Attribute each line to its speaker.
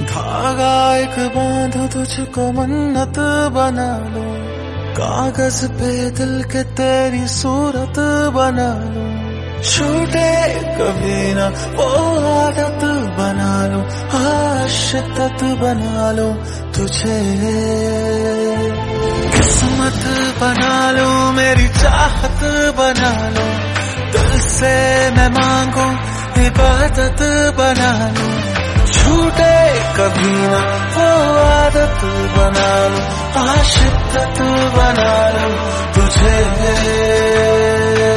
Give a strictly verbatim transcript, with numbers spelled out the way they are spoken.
Speaker 1: धागा एक बांधो तुझको मन्नत बना लो, कागज पे दिल के तेरी सूरत बना लो, छूटे कभी ना वो आदत बना लो, आशिकत बना लो तुझे, किस्मत बना लो मेरी चाहत बना लो, दिल से मैं मांगू इबादत बना लो, छूटे कभी ना वो आदत बना लो, आशिकत बना लो तुझे।